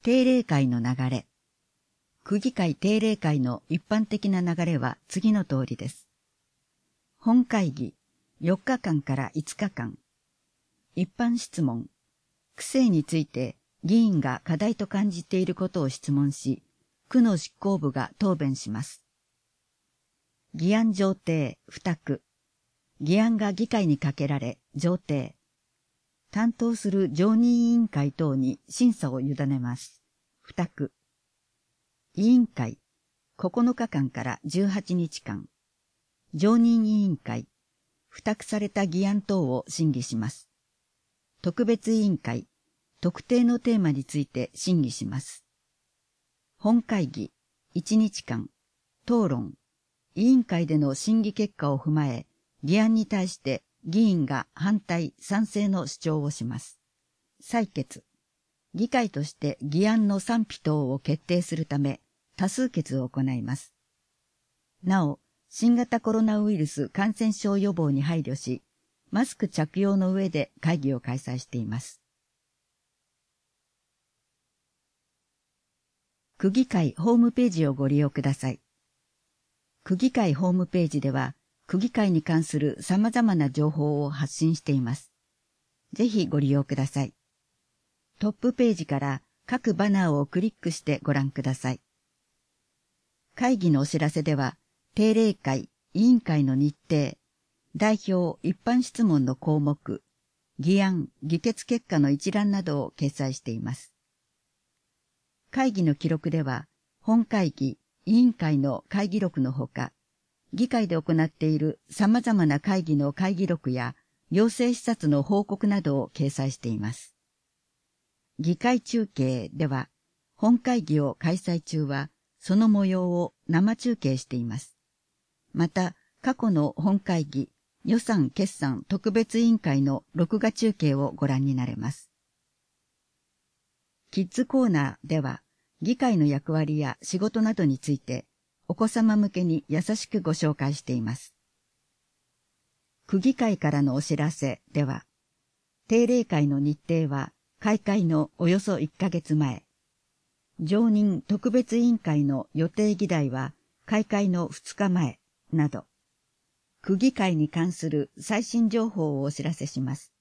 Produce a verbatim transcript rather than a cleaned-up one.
定例会の流れ。区議会定例会の一般的な流れは次の通りです。本会議、よっかかんからいつかかん。一般質問。区政について議員が課題と感じていることを質問し、区の執行部が答弁します。議案上呈にく。議案が議会にかけられ、上呈。担当する常任委員会等に審査を委ねます。にく。委員会、ここのかかんからじゅうはちにちかん。常任委員会、付託された議案等を審議します。特別委員会、特定のテーマについて審議します。本会議、いちにちかん。討論、委員会での審議結果を踏まえ、議案に対して議員が反対・賛成の主張をします。採決、議会として議案の賛否等を決定するため、多数決を行います。なお、新型コロナウイルス感染症予防に配慮し、マスク着用の上で会議を開催しています。区議会ホームページをご利用ください。区議会ホームページでは、区議会に関する様々な情報を発信しています。ぜひご利用ください。トップページから各バナーをクリックしてご覧ください。会議のお知らせでは、定例会、委員会の日程、代表一般質問の項目、議案、議決結果の一覧などを掲載しています。会議の記録では、本会議、委員会の会議録のほか、議会で行っている様々な会議の会議録や行政視察の報告などを掲載しています。議会中継では、本会議を開催中は、その模様を生中継しています。また、過去の本会議、予算決算特別委員会の録画中継をご覧になれます。キッズコーナーでは、議会の役割や仕事などについて、お子様向けに優しくご紹介しています。区議会からのお知らせでは、定例会の日程は開会のおよそいっかげつまえ、常任特別委員会の予定議題は開会のふつかまえなど、区議会に関する最新情報をお知らせします。